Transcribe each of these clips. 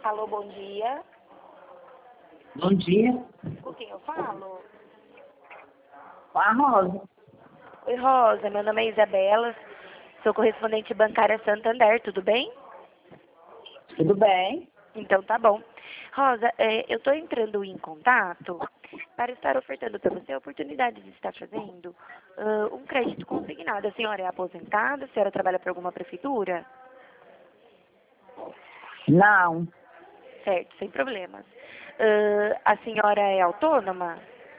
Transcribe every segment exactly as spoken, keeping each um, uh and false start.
Alô, bom dia. Bom dia. Com quem eu falo? Com a Rosa. Oi, Rosa. Meu nome é Isabela. Sou correspondente bancária Santander. Tudo bem? Tudo bem? Então tá bom. Rosa, é, eu estou entrando em contato para estar ofertando para você a oportunidade de estar fazendo uh, um crédito consignado. A senhora é aposentada? A senhora trabalha para alguma prefeitura? Não. Certo, sem problemas. Uh, a senhora é autônoma?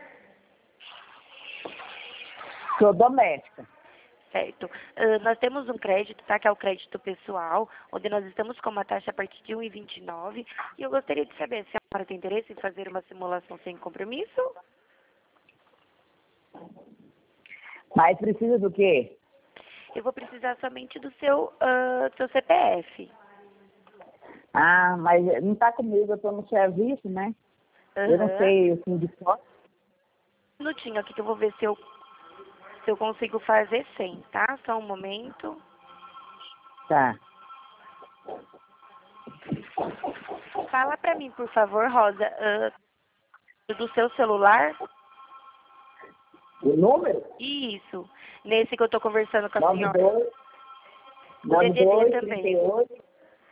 Sou doméstica. Certo. Uh, nós temos um crédito, tá? Que é o crédito pessoal, onde nós estamos com uma taxa a partir de um vírgula vinte e nove. E eu gostaria de saber se a senhora tem interesse em fazer uma simulação sem compromisso? Mas precisa do quê? Eu vou precisar somente do seu, uh, seu C P F. Ah, mas não está comigo, eu estou no serviço, né? Eu não Aham. sei, assim, de foto. Um minutinho aqui que eu vou ver se eu, se eu consigo fazer sem, tá? Só um momento. Tá. Fala pra mim, por favor, Rosa, uh, do seu celular. O número? Isso. Nesse que eu tô conversando com a nove senhora. dois, O nove D D D dois, também. trinta e oito.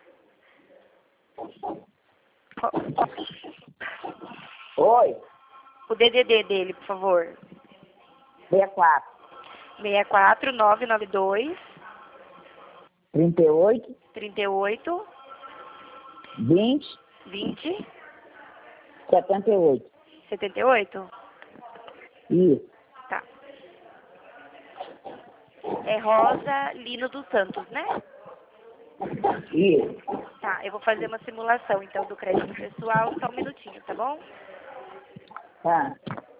Oi, O D D D dele, por favor. sessenta e quatro, seis quatro nove nove dois, trinta e oito, trinta e oito, vinte, vinte, setenta e oito. setenta e oito. Isso, Tá. É Rosa Lino dos Santos, né? isso. Tá, eu vou fazer uma simulação, então, do crédito pessoal. Só um minutinho, tá bom? Tá.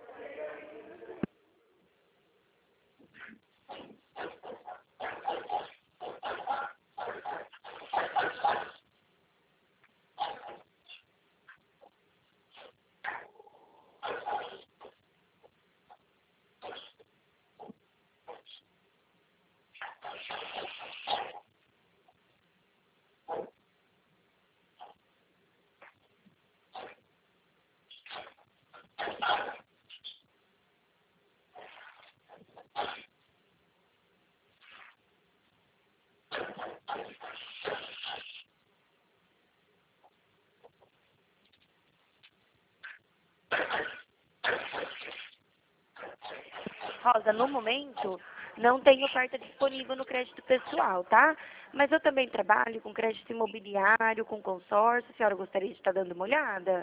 Rosa, no momento, não tem oferta disponível no crédito pessoal, tá? Mas eu também trabalho com crédito imobiliário, com consórcio. A senhora gostaria de estar dando uma olhada?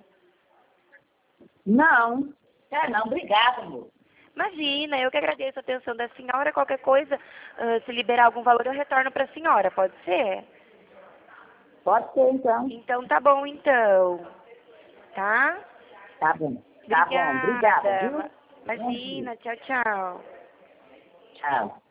Não. É, não, obrigada, amor. Imagina, eu que agradeço a atenção da senhora. Qualquer coisa, ah, se liberar algum valor, eu retorno para a senhora, pode ser? Pode ser, então. Então tá bom, então. Tá? Tá bom. Tá bom, obrigada, viu? Obrigada. Imagina, tchau, tchau. Tchau.